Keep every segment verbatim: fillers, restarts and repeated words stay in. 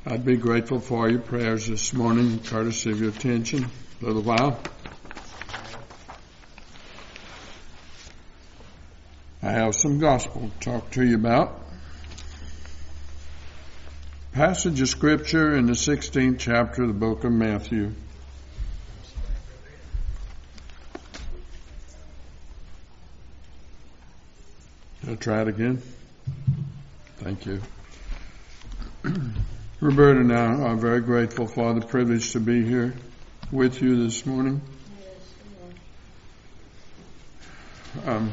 I'd be grateful for your prayers this morning, courtesy of your attention. A little while. I have some gospel to talk to you about. Passage of Scripture in the sixteenth chapter of the book of Matthew. I'll try it again. Thank you. Roberta and I are very grateful for the privilege to be here with you this morning. Um,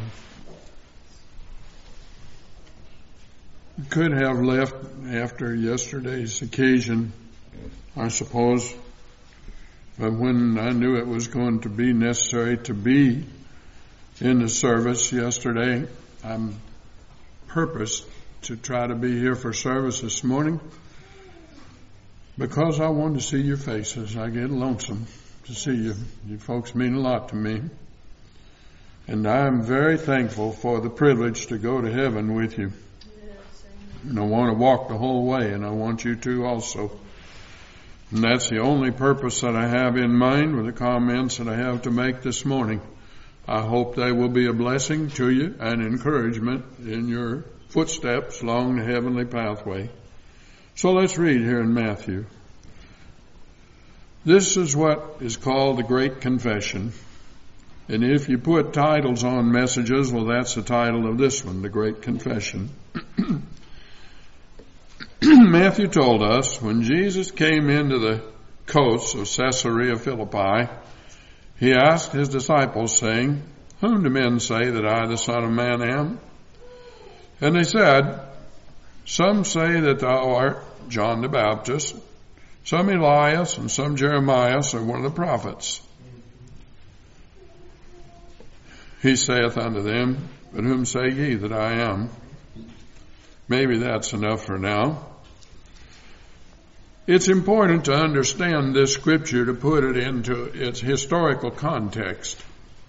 could have left after yesterday's occasion, I suppose, but when I knew it was going to be necessary to be in the service yesterday, I purposed to try to be here for service this morning because I wanted to see your faces. I get lonesome to see you. You folks mean a lot to me. And I am very thankful for the privilege to go to heaven with you. And I want to walk the whole way, and I want you to also. And that's the only purpose that I have in mind with the comments that I have to make this morning. I hope they will be a blessing to you and encouragement in your footsteps along the heavenly pathway. So let's read here in Matthew. This is what is called the Great Confession. And if you put titles on messages, well, that's the title of this one, the Great Confession. Matthew told us when Jesus came into the coasts of Caesarea Philippi, he asked his disciples, saying, "Whom do men say that I, the Son of Man, am?" And they said, "Some say that thou art John the Baptist, some Elias, and some Jeremiah, or one of the prophets." He saith unto them, "But whom say ye that I am?" Maybe that's enough for now. It's important to understand this scripture to put it into its historical context.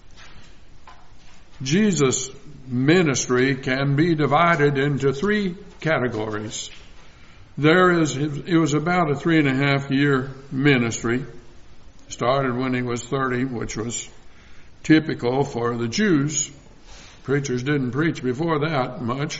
Jesus' ministry can be divided into three categories. There is, it was about a three and a half year ministry. Started when he was thirty, which was typical for the Jews. Preachers didn't preach before that much.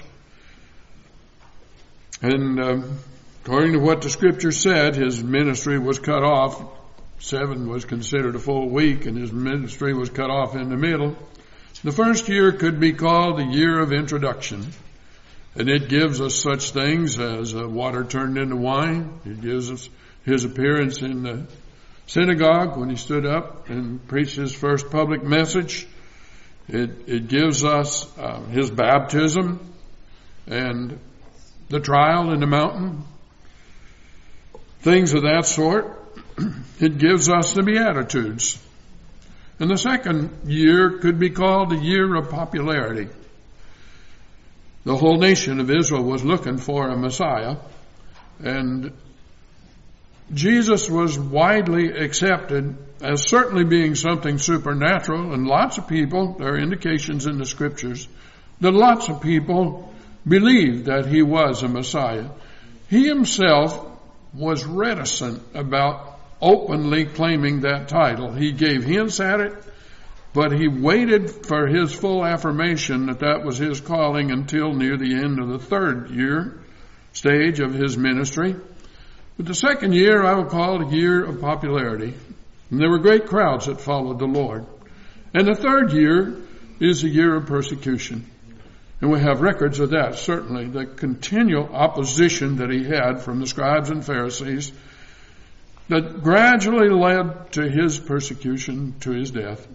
And um, according to what the scripture said, his ministry was cut off. Seven was considered a full week, and his ministry was cut off in the middle. The first year could be called the year of introduction. And it gives us such things as uh, water turned into wine. It gives us his appearance in the synagogue when he stood up and preached his first public message. It, it gives us uh, his baptism and the trial in the mountain. Things of that sort. It gives us the Beatitudes. And the second year could be called the year of popularity. The whole nation of Israel was looking for a Messiah, and Jesus was widely accepted as certainly being something supernatural, and lots of people, there are indications in the scriptures, that lots of people believed that he was a Messiah. He himself was reticent about openly claiming that title. He gave hints at it, but he waited for his full affirmation that that was his calling until near the end of the third year stage of his ministry. But the second year I would call it a year of popularity. And there were great crowds that followed the Lord. And the third year is a year of persecution. And we have records of that, certainly, the continual opposition that he had from the scribes and Pharisees that gradually led to his persecution, to his death.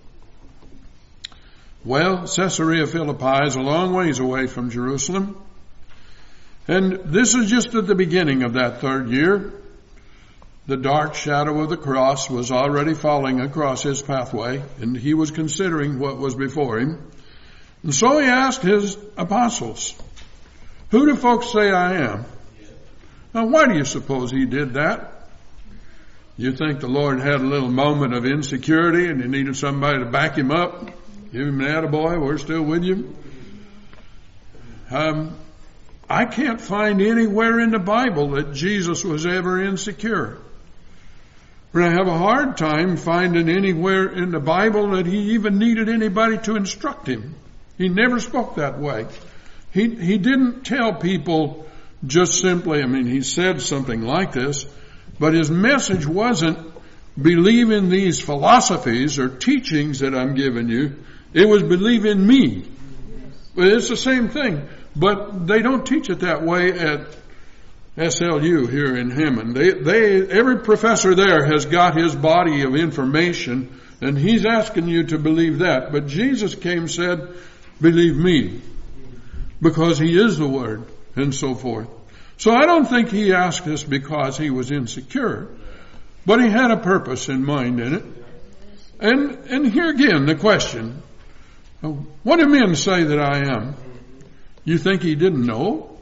Well, Caesarea Philippi is a long ways away from Jerusalem. And this is just at the beginning of that third year. The dark shadow of the cross was already falling across his pathway, and he was considering what was before him. And so he asked his apostles, "Who do folks say I am?" Now, why do you suppose he did that? You think the Lord had a little moment of insecurity and he needed somebody to back him up? Give him an attaboy, we're still with you. Um, I can't find anywhere in the Bible that Jesus was ever insecure. But I have a hard time finding anywhere in the Bible that he even needed anybody to instruct him. He never spoke that way. He, he didn't tell people just simply, I mean, he said something like this, but his message wasn't believe in these philosophies or teachings that I'm giving you. It was believe in me. But it's the same thing. But they don't teach it that way at S L U here in Hammond. They, they, every professor there has got his body of information, and he's asking you to believe that. But Jesus came and said, believe me, because he is the Word, and so forth. So I don't think he asked this because he was insecure, but he had a purpose in mind in it. And, and here again, the question, what do men say that I am? You think he didn't know?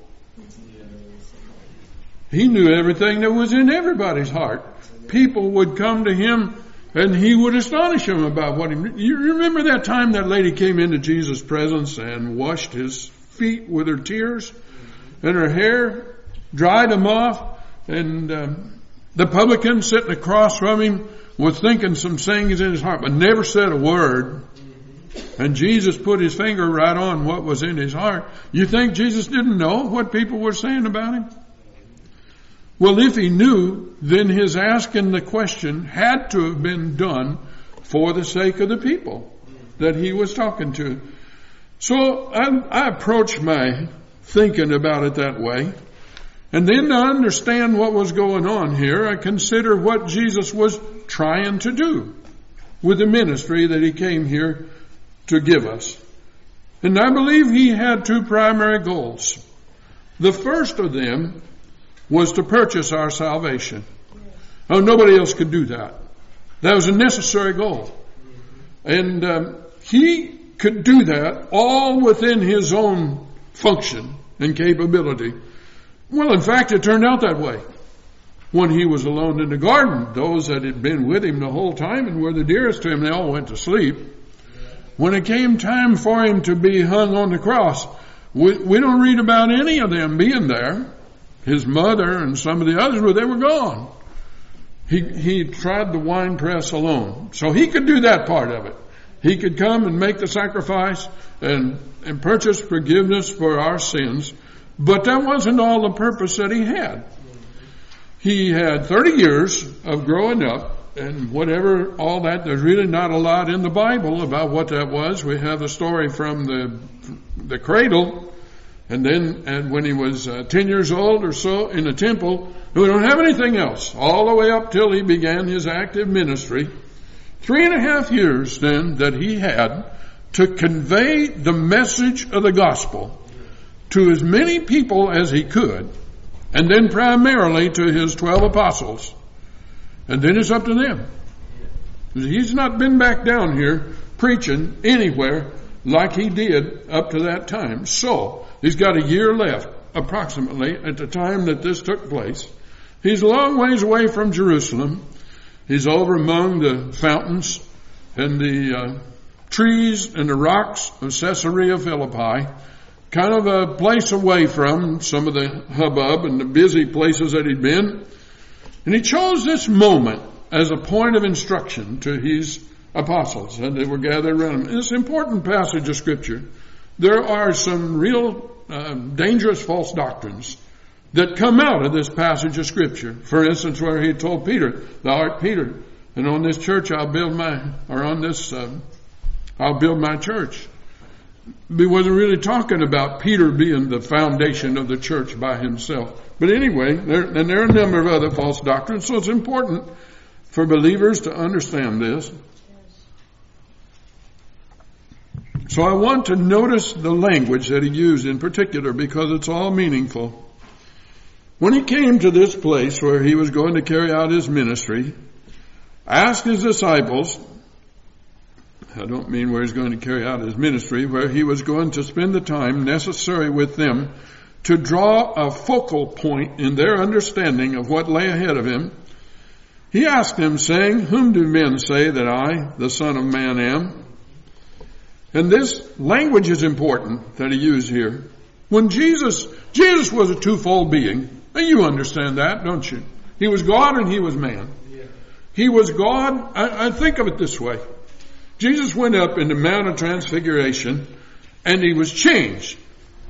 He knew everything that was in everybody's heart. People would come to him and he would astonish them about what he... You remember that time that lady came into Jesus' presence and washed his feet with her tears and her hair, dried them off, and um, the publican sitting across from him was thinking some things in his heart but never said a word. And Jesus put his finger right on what was in his heart. You think Jesus didn't know what people were saying about him? Well, if he knew, then his asking the question had to have been done for the sake of the people that he was talking to. So I, I approach my thinking about it that way. And then to understand what was going on here, I consider what Jesus was trying to do with the ministry that he came here to give us. And I believe he had two primary goals. The first of them was to purchase our salvation. Oh, nobody else could do that. That was a necessary goal. And um, he could do that all within his own function and capability. Well, in fact, it turned out that way. When he was alone in the garden, those that had been with him the whole time and were the dearest to him, they all went to sleep. When it came time for him to be hung on the cross, we, we don't read about any of them being there. His mother and some of the others, well, they were gone. He, he tried the winepress alone. So he could do that part of it. He could come and make the sacrifice and, and purchase forgiveness for our sins. But that wasn't all the purpose that he had. He had thirty years of growing up. And whatever, all that, there's really not a lot in the Bible about what that was. We have the story from the the cradle, and then and when he was uh, ten years old or so in the temple. We don't have anything else, all the way up till he began his active ministry. Three and a half years then that he had to convey the message of the gospel to as many people as he could, and then primarily to his twelve apostles. And then it's up to them. He's not been back down here preaching anywhere like he did up to that time. So he's got a year left, approximately, at the time that this took place. He's a long ways away from Jerusalem. He's over among the fountains and the uh, trees and the rocks of Caesarea Philippi, kind of a place away from some of the hubbub and the busy places that he'd been. And he chose this moment as a point of instruction to his apostles, and they were gathered around him. In this important passage of Scripture, there are some real uh, dangerous false doctrines that come out of this passage of Scripture. For instance, where he told Peter, "Thou art Peter, and on this church I'll build my, or on this, uh, I'll build my church." He wasn't really talking about Peter being the foundation of the church by himself. But anyway, there, and there are a number of other false doctrines, so it's important for believers to understand this. So I want to notice the language that he used in particular because it's all meaningful. When he came to this place where he was going to carry out his ministry, asked his disciples, I don't mean where he's going to carry out his ministry, where he was going to spend the time necessary with them to draw a focal point in their understanding of what lay ahead of him. He asked them, saying, "Whom do men say that I, the Son of Man, am?" And this language is important that he used here. When Jesus, Jesus was a twofold being. And you understand that, don't you? He was God and he was man. He was God. I, I think of it this way. Jesus went up in the Mount of Transfiguration and he was changed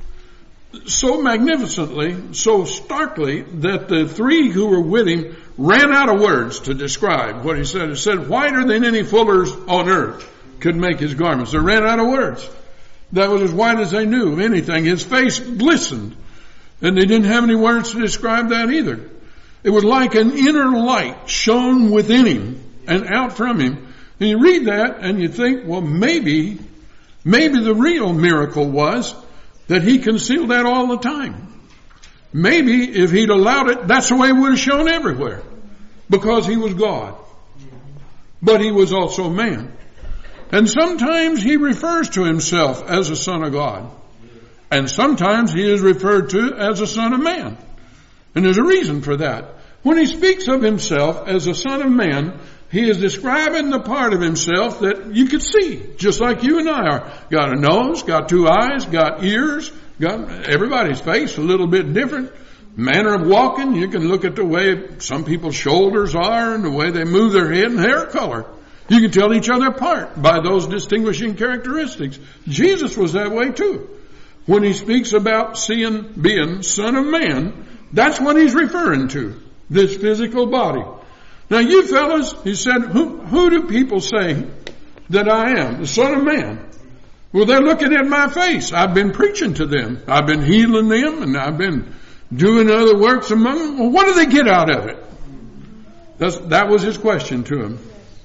so magnificently, so starkly, that the three who were with him ran out of words to describe what he said. He said, whiter than any fuller's on earth could make his garments. They ran out of words. That was as white as they knew of anything. His face glistened. And they didn't have any words to describe that either. It was like an inner light shone within him and out from him. And you read that and you think, well, maybe, maybe the real miracle was that he concealed that all the time. Maybe if he'd allowed it, that's the way it would have shown everywhere. Because he was God. But he was also man. And sometimes he refers to himself as a son of God. And sometimes he is referred to as a son of man. And there's a reason for that. When he speaks of himself as a son of man, he is describing the part of himself that you could see, just like you and I are. Got a nose, got two eyes, got ears, got everybody's face a little bit different. Manner of walking, you can look at the way some people's shoulders are and the way they move their head and hair color. You can tell each other apart by those distinguishing characteristics. Jesus was that way too. When he speaks about seeing, being son of man, that's what he's referring to, this physical body. Now you fellas, he said, who, who do people say that I am? The son of man. Well, they're looking at my face. I've been preaching to them. I've been healing them and I've been doing other works among them. Well, what do they get out of it? That's, that was his question to him.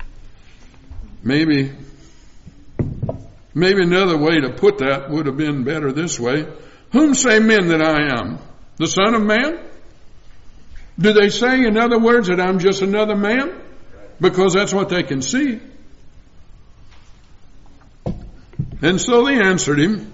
Maybe, maybe another way to put that would have been better this way. Whom say men that I am? The Son of Man? Do they say, in other words, that I'm just another man? Because that's what they can see. And so they answered him.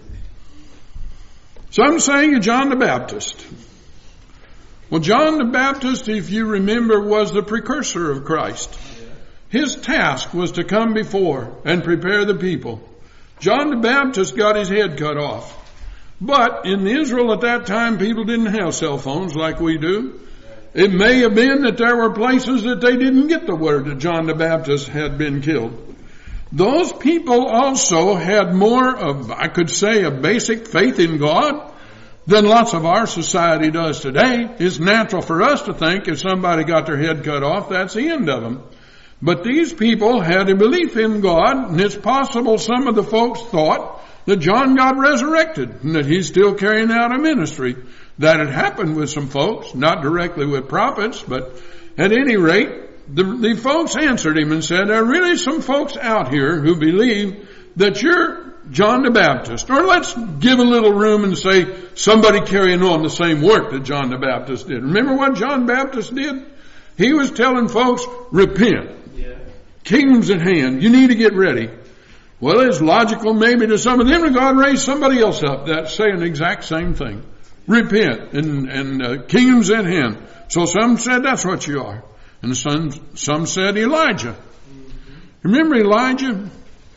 Some saying you're John the Baptist. Well, John the Baptist, if you remember, was the precursor of Christ. His task was to come before and prepare the people. John the Baptist got his head cut off. But in Israel at that time, people didn't have cell phones like we do. It may have been that there were places that they didn't get the word that John the Baptist had been killed. Those people also had more of, I could say, a basic faith in God than lots of our society does today. It's natural for us to think if somebody got their head cut off, that's the end of them. But these people had a belief in God, and it's possible some of the folks thought that John got resurrected and that he's still carrying out a ministry. That had happened with some folks, not directly with prophets, but at any rate, the, the folks answered him and said, there are really some folks out here who believe that you're John the Baptist. Or let's give a little room and say somebody carrying on the same work that John the Baptist did. Remember what John the Baptist did? He was telling folks, repent. Yeah. Kingdom's at hand. You need to get ready. Well, it's logical maybe to some of them that God raised somebody else up that's saying the exact same thing. Repent, and, and uh, kingdom's at hand. So some said that's what you are. And some, some said Elijah. Remember Elijah?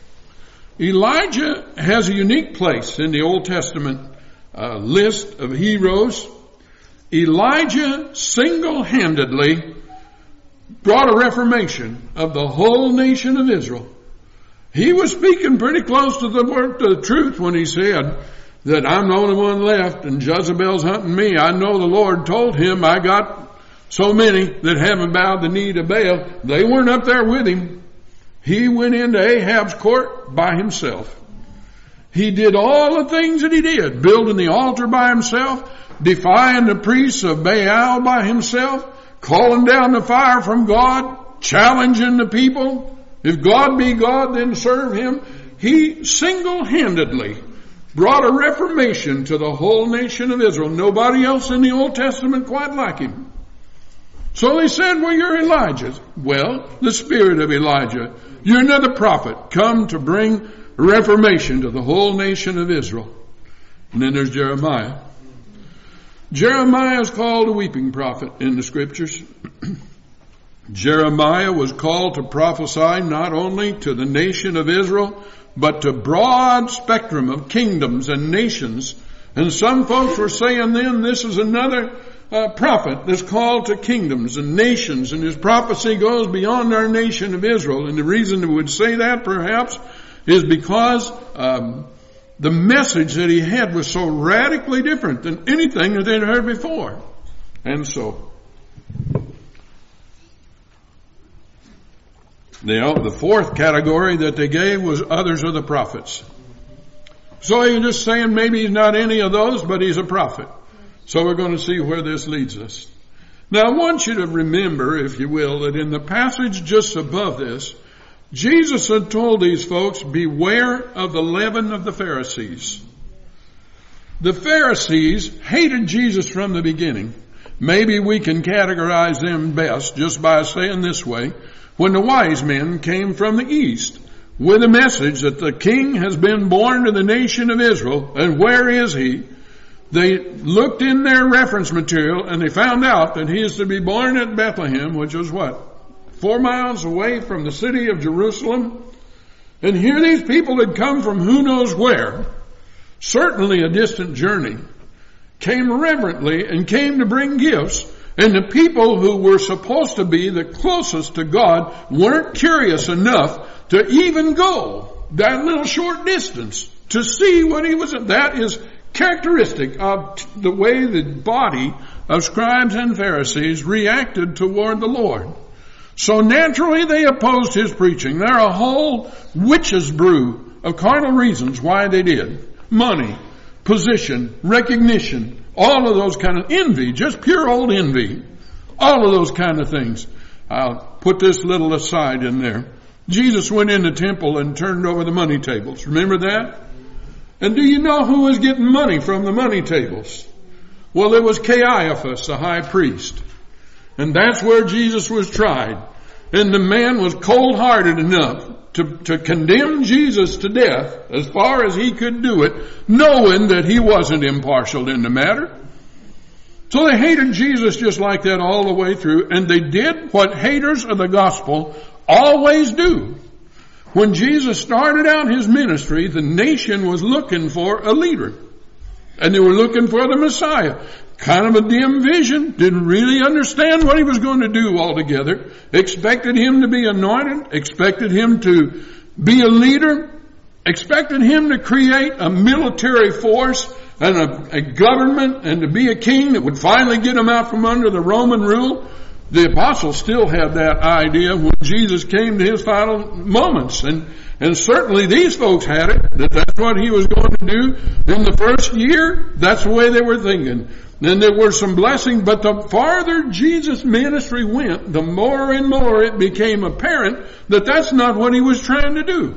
Elijah has a unique place in the Old Testament uh, list of heroes. Elijah single-handedly brought a reformation of the whole nation of Israel. He was speaking pretty close to the word, to the truth when he said that I'm the only one left and Jezebel's hunting me. I know the Lord told him I got so many that haven't bowed the knee to Baal. They weren't up there with him. He went into Ahab's court by himself. He did all the things that he did, building the altar by himself, defying the priests of Baal by himself, calling down the fire from God, challenging the people. If God be God, then serve him. He single-handedly brought a reformation to the whole nation of Israel. Nobody else in the Old Testament quite like him. So they said, well, you're Elijah. Well, the spirit of Elijah. You're another prophet come to bring reformation to the whole nation of Israel. And then there's Jeremiah. Jeremiah is called a weeping prophet in the scriptures. Jeremiah was called to prophesy not only to the nation of Israel, but to broad spectrum of kingdoms and nations And some folks were saying then this is another uh, prophet that's called to kingdoms and nations, and his prophecy goes beyond our nation of Israel. And the reason they would say that perhaps is because um, the message that he had was so radically different than anything that they'd heard before. And so, the, the fourth category that they gave was others of the prophets. So you're just saying maybe he's not any of those, but he's a prophet. So we're going to see where this leads us. Now I want you to remember, if you will, that in the passage just above this, Jesus had told these folks, beware of the leaven of the Pharisees. The Pharisees hated Jesus from the beginning. Maybe we can categorize them best just by saying this way. When the wise men came from the east with a message that the king has been born to the nation of Israel, and where is he? They looked in their reference material and they found out that he is to be born at Bethlehem, which was what? Four miles away from the city of Jerusalem. And here these people had come from who knows where, certainly a distant journey, came reverently and came to bring gifts. And the people who were supposed to be the closest to God weren't curious enough to even go that little short distance to see what he was. That is characteristic of the way the body of scribes and Pharisees reacted toward the Lord. So naturally they opposed his preaching. There are a whole witch's brew of carnal reasons why they did. Money, position, recognition, all of those kind of envy, just pure old envy. All of those kind of things. I'll put this little aside in there. Jesus went in the temple and turned over the money tables. Remember that? And do you know who was getting money from the money tables? Well, it was Caiaphas, the high priest. And that's where Jesus was tried. And the man was cold-hearted enough to, to condemn Jesus to death as far as he could do it, knowing that he wasn't impartial in the matter. So they hated Jesus just like that all the way through. And they did what haters of the gospel always do. When Jesus started out his ministry, the nation was looking for a leader. And they were looking for the Messiah. Kind of a dim vision. Didn't really understand what he was going to do altogether. Expected him to be anointed. Expected him to be a leader. Expected him to create a military force and a, a government and to be a king that would finally get them out from under the Roman rule. The apostles still had that idea when Jesus came to his final moments. And, and certainly these folks had it, that that's what he was going to do in the first year. That's the way they were thinking. Then there were some blessings, but the farther Jesus' ministry went, the more and more it became apparent that that's not what he was trying to do.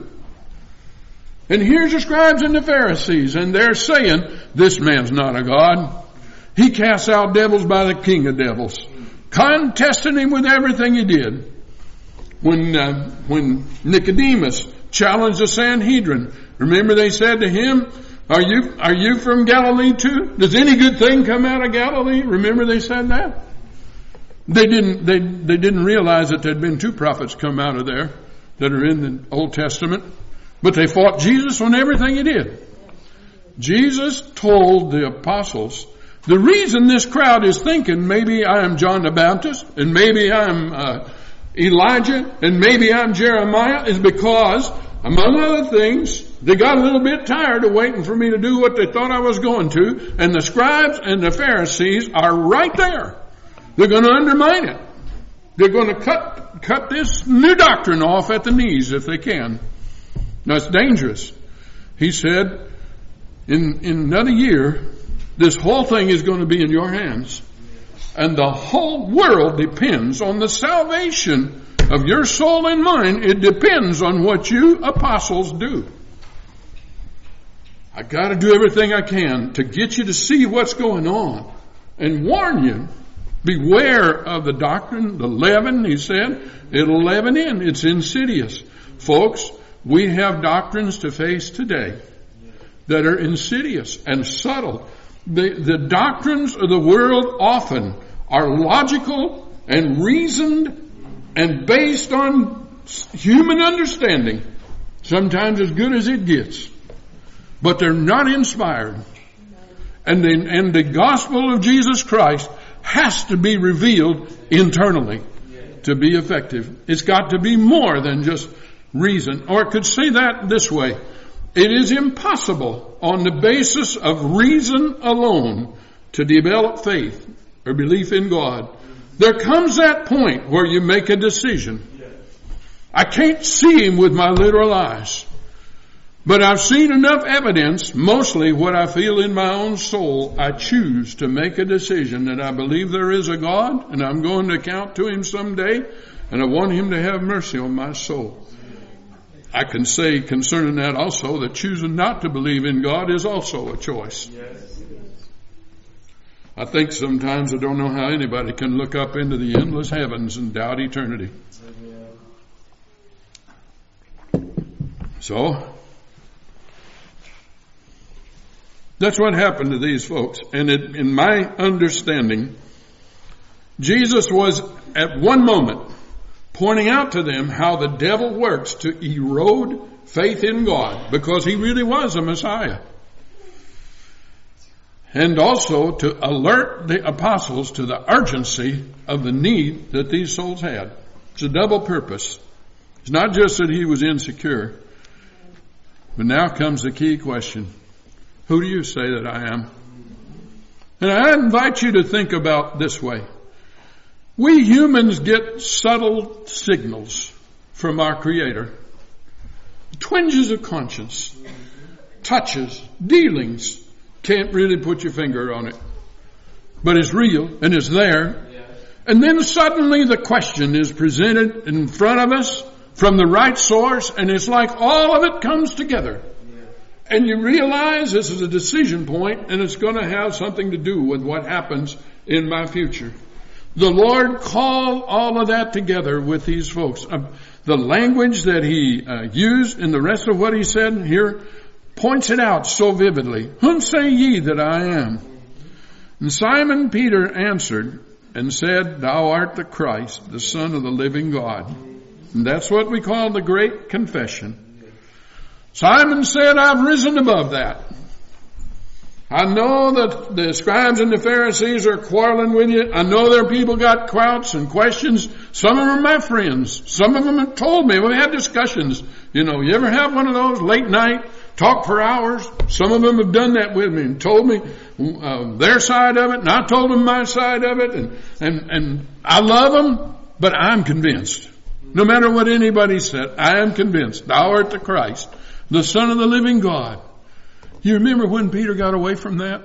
And here's the scribes and the Pharisees, and they're saying, this man's not a God. He casts out devils by the king of devils. Contesting him with everything he did. When uh, when Nicodemus challenged the Sanhedrin, remember they said to him, Are you are you from Galilee too? Does any good thing come out of Galilee? Remember they said that? They didn't they they didn't realize that there'd been two prophets come out of there that are in the Old Testament. But they fought Jesus on everything he did. Jesus told the apostles, the reason this crowd is thinking maybe I am John the Baptist and maybe I'm uh, Elijah and maybe I'm Jeremiah is because, among other things, they got a little bit tired of waiting for me to do what they thought I was going to, and the scribes and the Pharisees are right there. They're going to undermine it. They're going to cut cut this new doctrine off at the knees if they can. Now it's dangerous. He said, in, in another year, this whole thing is going to be in your hands. And the whole world depends on the salvation of your soul and mine. It depends on what you apostles do. I got to do everything I can to get you to see what's going on and warn you. Beware of the doctrine, the leaven, he said. It'll leaven in. It's insidious. Folks, we have doctrines to face today that are insidious and subtle. The, the doctrines of the world often are logical and reasoned and based on human understanding, sometimes as good as it gets. But they're not inspired. And the, and the gospel of Jesus Christ has to be revealed internally to be effective. It's got to be more than just reason. Or I could say that this way. It is impossible on the basis of reason alone to develop faith or belief in God. There comes that point where you make a decision. I can't see Him with my literal eyes. But I've seen enough evidence, mostly what I feel in my own soul. I choose to make a decision that I believe there is a God and I'm going to account to Him someday, and I want Him to have mercy on my soul. I can say concerning that also that choosing not to believe in God is also a choice. I think sometimes I don't know how anybody can look up into the endless heavens and doubt eternity. So, that's what happened to these folks. And it, in my understanding, Jesus was at one moment pointing out to them how the devil works to erode faith in God, because He really was a Messiah. And also to alert the apostles to the urgency of the need that these souls had. It's a double purpose. It's not just that He was insecure. But now comes the key question. Who do you say that I am? And I invite you to think about this way. We humans get subtle signals from our Creator. Twinges of conscience, touches, dealings. Can't really put your finger on it. But it's real and it's there. And then suddenly the question is presented in front of us from the right source, and it's like all of it comes together. And you realize this is a decision point, and it's going to have something to do with what happens in my future. The Lord called all of that together with these folks. Uh, the language that He uh, used and the rest of what He said here points it out so vividly. Whom say ye that I am? And Simon Peter answered and said, Thou art the Christ, the Son of the living God. And that's what we call the great confession. Simon said, I've risen above that. I know that the scribes and the Pharisees are quarreling with you. I know their people got quouts and questions. Some of them are my friends. Some of them have told me. We've had discussions. You know, you ever have one of those late night, talk for hours? Some of them have done that with me and told me uh, their side of it, and I told them my side of it. And, and, and I love them, but I'm convinced. No matter what anybody said, I am convinced. Thou art the Christ, the Son of the living God. You remember when Peter got away from that?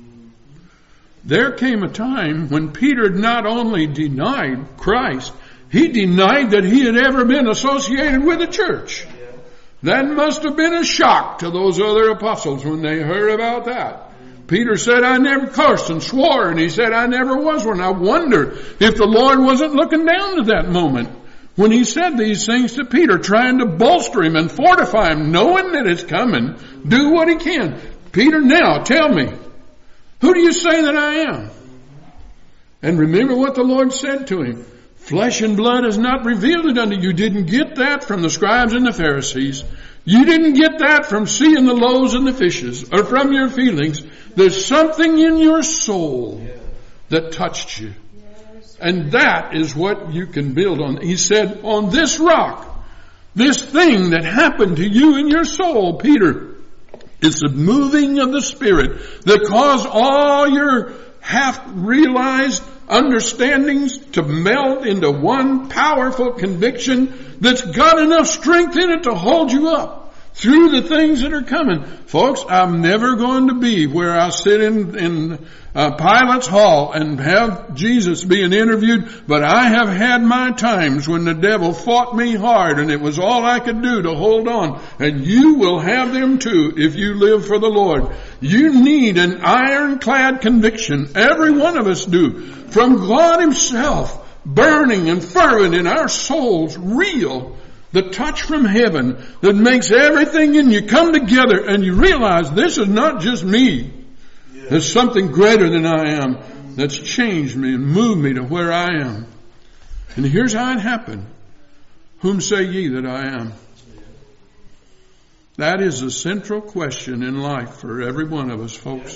There came a time when Peter not only denied Christ, he denied that he had ever been associated with the church. That must have been a shock to those other apostles when they heard about that. Peter said, I never cursed and swore, and he said, I never was one. I wonder if the Lord wasn't looking down at that moment when He said these things to Peter, trying to bolster him and fortify him, knowing that it's coming, do what He can. Peter, now tell me, who do you say that I am? And remember what the Lord said to him. Flesh and blood has not revealed it unto you. You didn't get that from the scribes and the Pharisees. You didn't get that from seeing the loaves and the fishes or from your feelings. There's something in your soul that touched you. And that is what you can build on. He said, on this rock, this thing that happened to you in your soul, Peter, it's the moving of the Spirit that caused all your half-realized understandings to melt into one powerful conviction that's got enough strength in it to hold you up through the things that are coming. Folks, I'm never going to be where I sit in, in uh, Pilate's hall and have Jesus being interviewed, but I have had my times when the devil fought me hard and it was all I could do to hold on. And you will have them too if you live for the Lord. You need an ironclad conviction. Every one of us do. From God Himself, burning and fervent in our souls, real. The touch from heaven that makes everything in you come together and you realize this is not just me. There's something greater than I am that's changed me and moved me to where I am. And here's how it happened. Whom say ye that I am? That is the central question in life for every one of us, folks.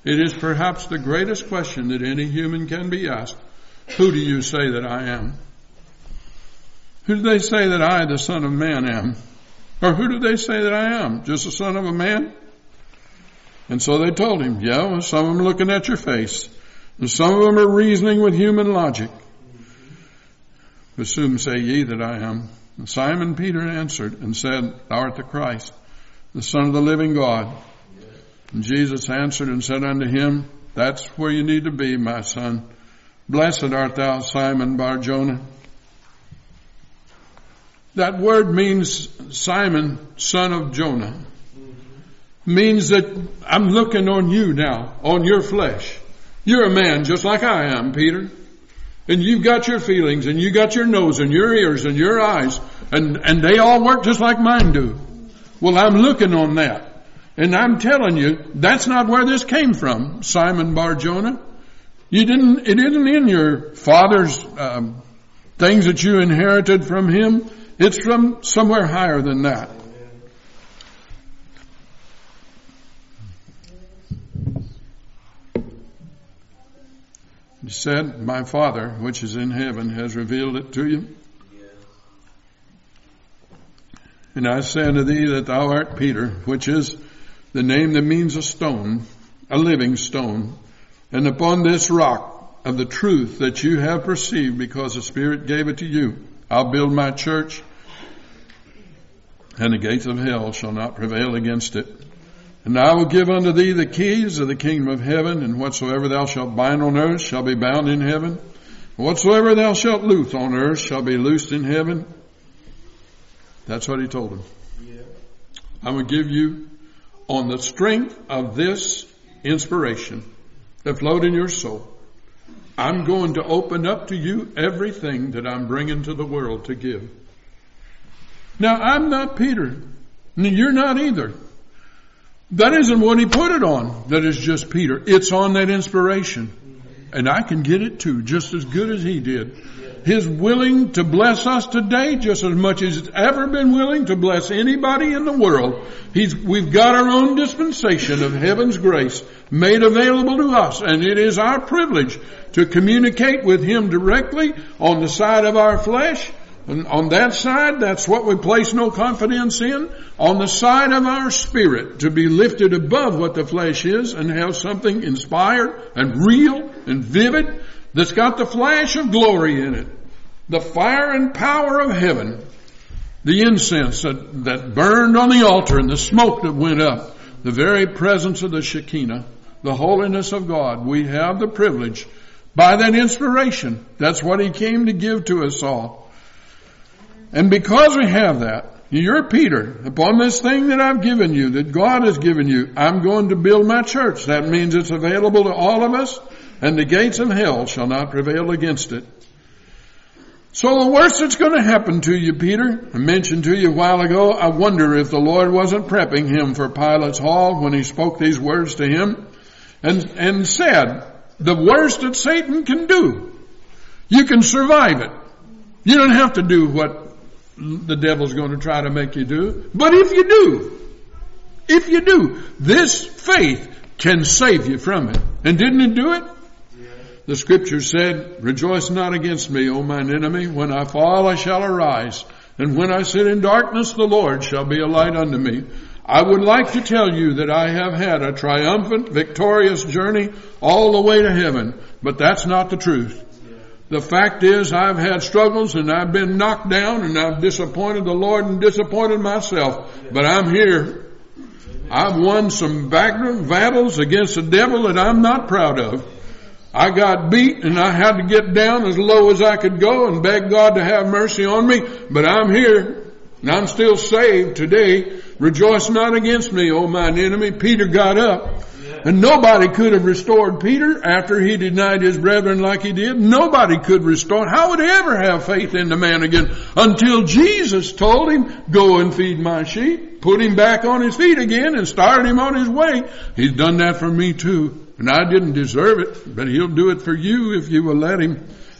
It is perhaps the greatest question that any human can be asked. Who do you say that I am? Who do they say that I, the Son of Man, am? Or who do they say that I am? Just the son of a man? And so they told him, yeah, well, some of them are looking at your face. And some of them are reasoning with human logic. But whom say ye that I am? And Simon Peter answered and said, Thou art the Christ, the Son of the living God. And Jesus answered and said unto him, That's where you need to be, my son. Blessed art thou, Simon Bar-Jonah. That word means Simon, son of Jonah. Means that I'm looking on you now, on your flesh. You're a man just like I am, Peter. And you've got your feelings, and you got your nose, and your ears, and your eyes, and, and they all work just like mine do. Well, I'm looking on that. And I'm telling you, that's not where this came from, Simon Bar-Jonah. You didn't, it isn't in your father's um, things that you inherited from him. It's from somewhere higher than that. He said, My Father, which is in heaven, has revealed it to you. And I say unto thee that thou art Peter, which is the name that means a stone, a living stone. And upon this rock of the truth that you have perceived, because the Spirit gave it to you, I'll build my church, and the gates of hell shall not prevail against it. And I will give unto thee the keys of the kingdom of heaven, and whatsoever thou shalt bind on earth shall be bound in heaven. And whatsoever thou shalt loose on earth shall be loosed in heaven. That's what he told him. Yeah. I'm going to give you, on the strength of this inspiration that flowed in your soul, I'm going to open up to you everything that I'm bringing to the world to give. Now, I'm not Peter. You're not either. That isn't what he put it on. That is just Peter. It's on that inspiration. And I can get it too, just as good as he did. He's willing to bless us today just as much as he's ever been willing to bless anybody in the world. He's, we've got our own dispensation of heaven's grace made available to us. And it is our privilege to communicate with him directly on the side of our flesh. And on that side, that's what we place no confidence in. On the side of our spirit, to be lifted above what the flesh is and have something inspired and real and vivid that's got the flash of glory in it. The fire and power of heaven. The incense that, that burned on the altar and the smoke that went up. The very presence of the Shekinah. The holiness of God. We have the privilege by that inspiration. That's what he came to give to us all. And because we have that, you're Peter. Upon this thing that I've given you, that God has given you, I'm going to build my church. That means it's available to all of us, and the gates of hell shall not prevail against it. So the worst that's going to happen to you, Peter, I mentioned to you a while ago, I wonder if the Lord wasn't prepping him for Pilate's hall when he spoke these words to him and, and said, the worst that Satan can do, you can survive it. You don't have to do what the devil's going to try to make you do. But if you do, if you do, this faith can save you from it. And didn't it do it? Yeah. The scripture said, Rejoice not against me, O mine enemy. When I fall, I shall arise. And when I sit in darkness, the Lord shall be a light unto me. I would like to tell you that I have had a triumphant, victorious journey all the way to heaven. But that's not the truth. The fact is, I've had struggles and I've been knocked down and I've disappointed the Lord and disappointed myself. But I'm here. I've won some battles against the devil that I'm not proud of. I got beat and I had to get down as low as I could go and beg God to have mercy on me. But I'm here and I'm still saved today. Rejoice not against me, O mine enemy. Peter got up. And nobody could have restored Peter after he denied his brethren like he did. Nobody could restore. How would he ever have faith in the man again? Until Jesus told him, go and feed my sheep. Put him back on his feet again and started him on his way. He's done that for me too. And I didn't deserve it, but he'll do it for you if you will let him.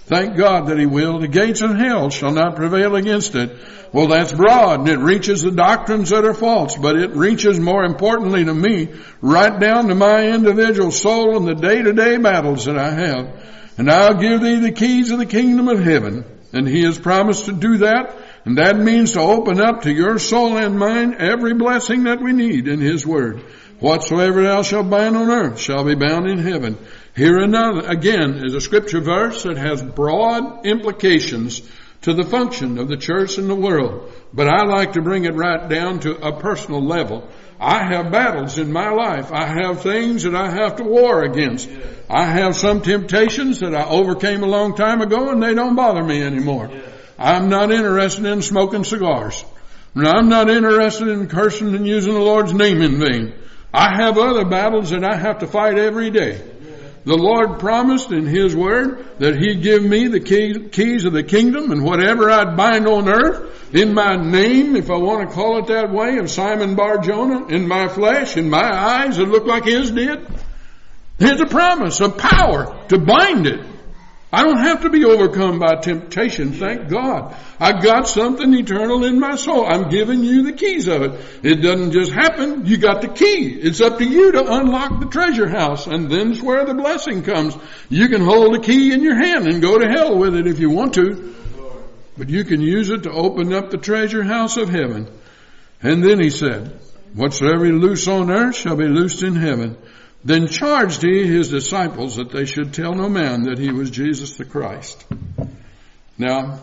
Thank God that he will. The gates of hell shall not prevail against it. Well, that's broad, and it reaches the doctrines that are false, but it reaches, more importantly to me, right down to my individual soul and the day-to-day battles that I have. And I'll give thee the keys of the kingdom of heaven. And he has promised to do that. And that means to open up to your soul and mine every blessing that we need in his word. Whatsoever thou shalt bind on earth shall be bound in heaven. Here another, again, is a scripture verse that has broad implications to the function of the church in the world. But I like to bring it right down to a personal level. I have battles in my life. I have things that I have to war against. I have some temptations that I overcame a long time ago, and they don't bother me anymore. I'm not interested in smoking cigars. And I'm not interested in cursing and using the Lord's name in vain. I have other battles that I have to fight every day. The Lord promised in his word that he'd give me the key, keys of the kingdom, and whatever I'd bind on earth in my name, if I want to call it that way, of Simon Bar-Jonah, in my flesh, in my eyes that look like his did. Here's a promise of power to bind it. I don't have to be overcome by temptation, thank God. I got something eternal in my soul. I'm giving you the keys of it. It doesn't just happen. You got the key. It's up to you to unlock the treasure house, and then's where the blessing comes. You can hold the key in your hand and go to hell with it if you want to. But you can use it to open up the treasure house of heaven. And then he said, whatsoever you loose on earth shall be loosed in heaven. Then charged he his disciples that they should tell no man that he was Jesus the Christ. Now,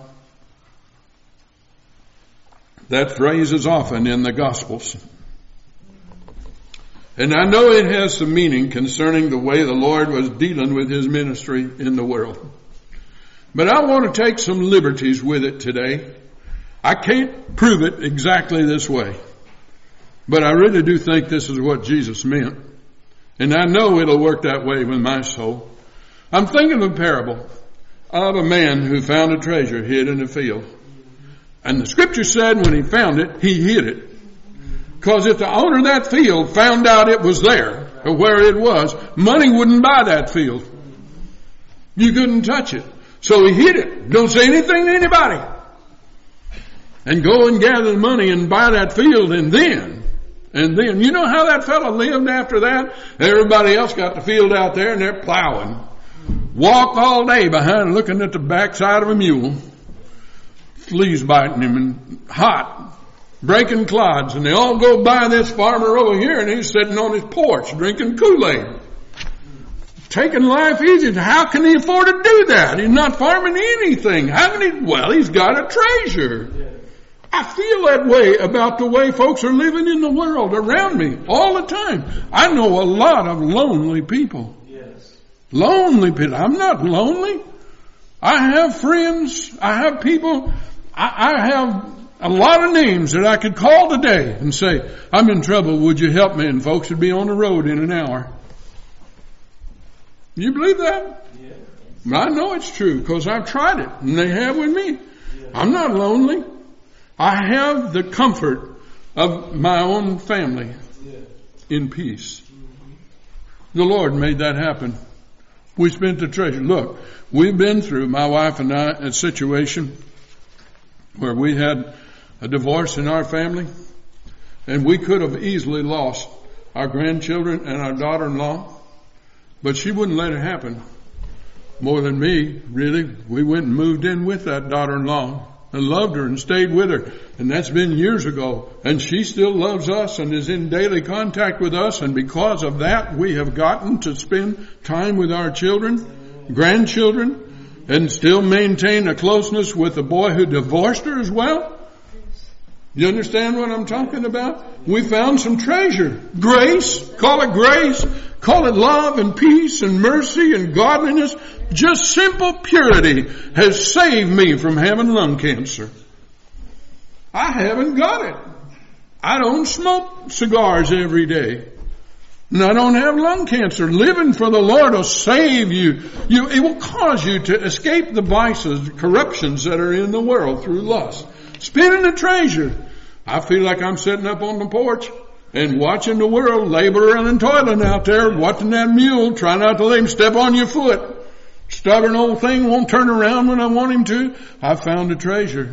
that phrase is often in the Gospels. And I know it has some meaning concerning the way the Lord was dealing with his ministry in the world. But I want to take some liberties with it today. I can't prove it exactly this way. But I really do think this is what Jesus meant. And I know it'll work that way with my soul. I'm thinking of a parable of a man who found a treasure hid in a field. And the scripture said when he found it, he hid it. Because if the owner of that field found out it was there, or where it was, money wouldn't buy that field. You couldn't touch it. So he hid it. Don't say anything to anybody. And go and gather the money and buy that field, and then And then, you know how that fellow lived after that? Everybody else got the field out there and they're plowing. Walk all day behind looking at the backside of a mule. Fleas biting him and hot, breaking clods. And they all go by this farmer over here and he's sitting on his porch drinking Kool-Aid. Taking life easy. How can he afford to do that? He's not farming anything. How can he? Well, he's got a treasure. I feel that way about the way folks are living in the world around me all the time. I know a lot of lonely people. Yes. Lonely people. I'm not lonely. I have friends. I have people. I, I have a lot of names that I could call today and say, I'm in trouble. Would you help me? And folks would be on the road in an hour. You believe that? Yes. I know it's true because I've tried it and they have with me. Yes. I'm not lonely. I have the comfort of my own family in peace. The Lord made that happen. We spent the treasure. Look, we've been through, my wife and I, a situation where we had a divorce in our family, and we could have easily lost our grandchildren and our daughter-in-law, but she wouldn't let it happen. More than me, really. We went and moved in with that daughter-in-law. And loved her and stayed with her. And that's been years ago. And she still loves us and is in daily contact with us. And because of that, we have gotten to spend time with our children, grandchildren, and still maintain a closeness with the boy who divorced her as well. You understand what I'm talking about? We found some treasure. Grace. Call it grace. Call it love and peace and mercy and godliness. Just simple purity has saved me from having lung cancer. I haven't got it. I don't smoke cigars every day. And I don't have lung cancer. Living for the Lord will save you. you. It will cause you to escape the vices, the corruptions that are in the world through lust. Spinning a treasure. I feel like I'm sitting up on the porch and watching the world laboring and toiling out there, watching that mule, try not to let him step on your foot. Stubborn old thing won't turn around when I want him to. I found a treasure.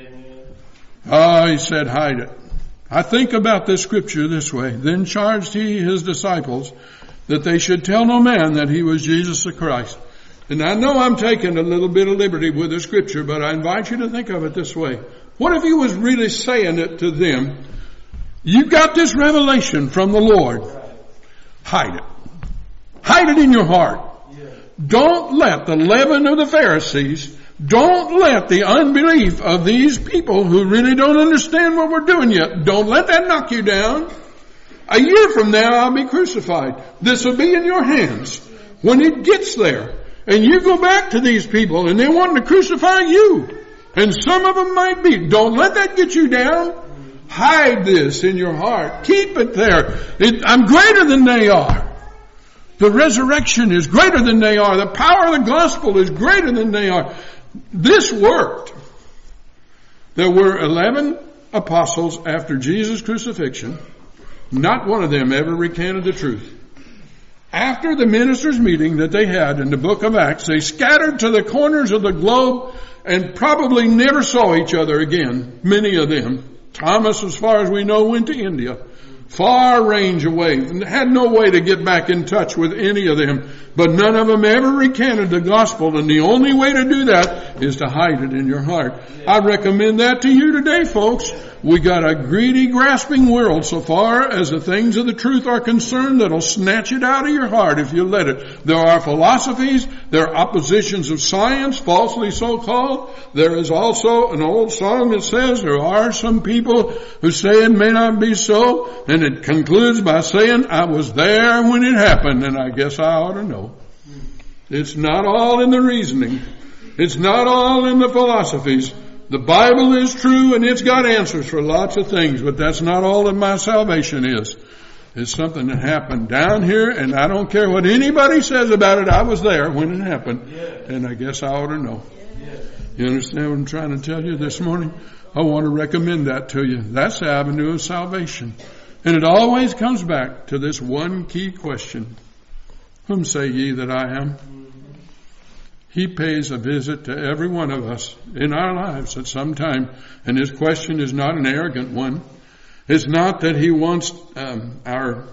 Ah, he said, hide it. I think about this scripture this way. Then charged he his disciples that they should tell no man that he was Jesus the Christ. And I know I'm taking a little bit of liberty with the scripture, but I invite you to think of it this way. What if he was really saying it to them? You got this revelation from the Lord. Hide it. Hide it in your heart. Don't let the leaven of the Pharisees, don't let the unbelief of these people who really don't understand what we're doing yet, don't let that knock you down. A year from now I'll be crucified. This will be in your hands. When it gets there, and you go back to these people and they're wanting to crucify you, and some of them might be, don't let that get you down. Hide this in your heart. Keep it there. It, I'm greater than they are. The resurrection is greater than they are. The power of the gospel is greater than they are. This worked. There were eleven apostles after Jesus' crucifixion. Not one of them ever recanted the truth. After the ministers' meeting that they had in the book of Acts, they scattered to the corners of the globe and probably never saw each other again, many of them. Thomas, as far as we know, went to India. Far range away, and had no way to get back in touch with any of them. But none of them ever recanted the gospel, and the only way to do that is to hide it in your heart. I recommend that to you today, folks. We got a greedy, grasping world so far as the things of the truth are concerned that'll snatch it out of your heart if you let it. There are philosophies, there are oppositions of science, falsely so called. There is also an old song that says there are some people who say it may not be so, and it concludes by saying, I was there when it happened, and I guess I ought to know. It's not all in the reasoning. It's not all in the philosophies. The Bible is true and it's got answers for lots of things, but that's not all that my salvation is. It's something that happened down here, and I don't care what anybody says about it. I was there when it happened, and I guess I ought to know. You understand what I'm trying to tell you this morning? I want to recommend that to you. That's the avenue of salvation. And it always comes back to this one key question. Whom say ye that I am? He pays a visit to every one of us in our lives at some time. And his question is not an arrogant one. It's not that he wants um, our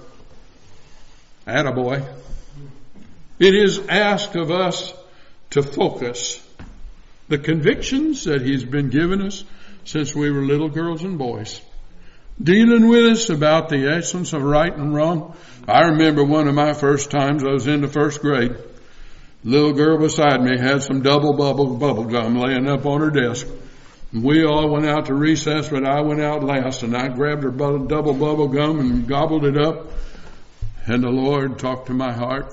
attaboy. It is asked of us to focus the convictions that he's been giving us since we were little girls and boys. Dealing with us about the essence of right and wrong. I remember one of my first times I was in the first grade. Little girl beside me had some double bubble bubble gum laying up on her desk. We all went out to recess, but I went out last, and I grabbed her bu- double bubble gum and gobbled it up. And the Lord talked to my heart.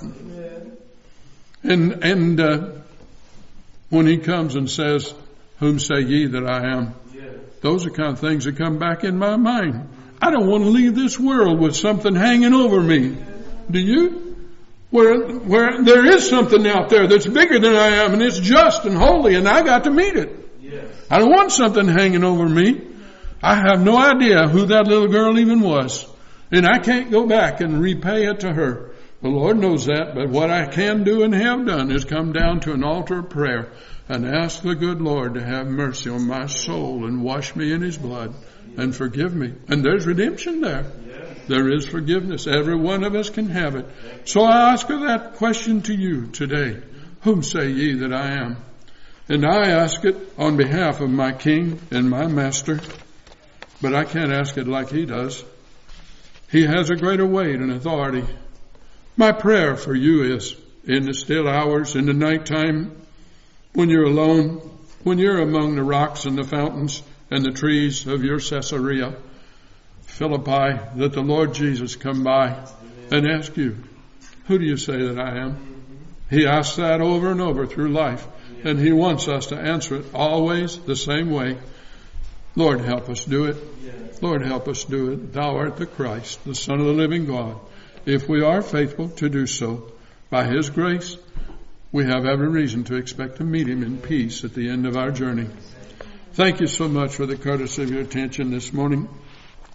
And and uh, when He comes and says, "Whom say ye that I am?" Those are the kind of things that come back in my mind. I don't want to leave this world with something hanging over me. Do you? Where, where there is something out there that's bigger than I am, and it's just and holy, and I got to meet it. Yes. I don't want something hanging over me. I have no idea who that little girl even was, and I can't go back and repay it to her. The Lord knows that, but what I can do and have done is come down to an altar of prayer and ask the good Lord to have mercy on my soul and wash me in His blood and forgive me. And there's redemption there. There is forgiveness. Every one of us can have it. So I ask her that question to you today. Whom say ye that I am? And I ask it on behalf of my King and my Master. But I can't ask it like He does. He has a greater weight and authority. My prayer for you is, in the still hours, in the nighttime, when you're alone, when you're among the rocks and the fountains and the trees of your Caesarea Philippi, that the Lord Jesus come by and ask you, who do you say that I am? He asks that over and over through life, and He wants us to answer it always the same way. Lord, help us do it. Lord, help us do it. Thou art the Christ, the Son of the living God. If we are faithful to do so, by His grace, we have every reason to expect to meet Him in peace at the end of our journey. Thank you so much for the courtesy of your attention this morning.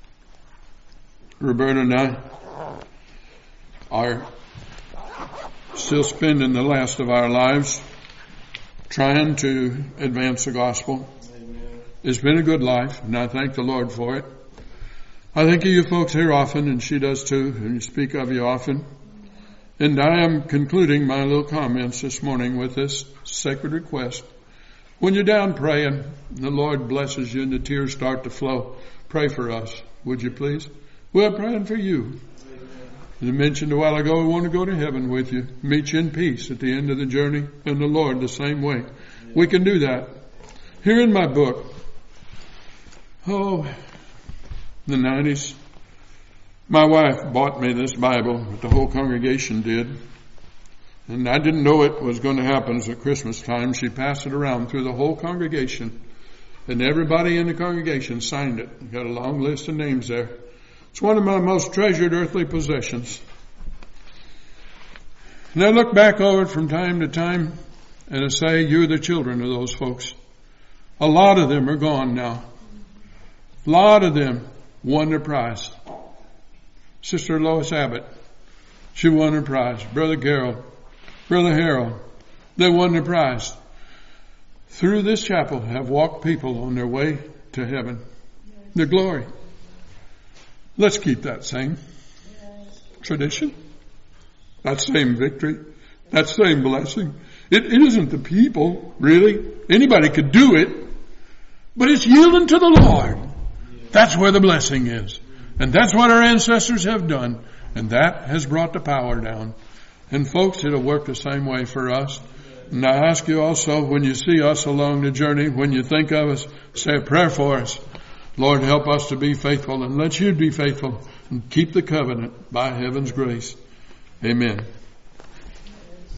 Roberta and I are still spending the last of our lives trying to advance the gospel. Amen. It's been a good life, and I thank the Lord for it. I think of you folks here often, and she does too, and you speak of you often. And I am concluding my little comments this morning with this sacred request. When you're down praying, the Lord blesses you and the tears start to flow. Pray for us, would you please? We're praying for you. As I mentioned a while ago, we want to go to heaven with you, meet you in peace at the end of the journey, and the Lord the same way. We can do that. Here in my book, oh, the nineties, my wife bought me this Bible, but the whole congregation did. And I didn't know it was going to happen at Christmas time. She passed it around through the whole congregation, and everybody in the congregation signed it. Got a long list of names there. It's one of my most treasured earthly possessions. And I look back over it from time to time, and I say, you're the children of those folks. A lot of them are gone now. A lot of them won their prize. Sister Lois Abbott, she won her prize. Brother Gerald, Brother Harold, they won their prize. Through this chapel have walked people on their way to heaven, the glory. Let's keep that same tradition, that same victory, that same blessing. It, it isn't the people, really. Anybody could do it, but it's yielding to the Lord. That's where the blessing is. And that's what our ancestors have done. And that has brought the power down. And folks, it'll work the same way for us. And I ask you also, when you see us along the journey, when you think of us, say a prayer for us. Lord, help us to be faithful, and let you be faithful and keep the covenant by heaven's grace. Amen.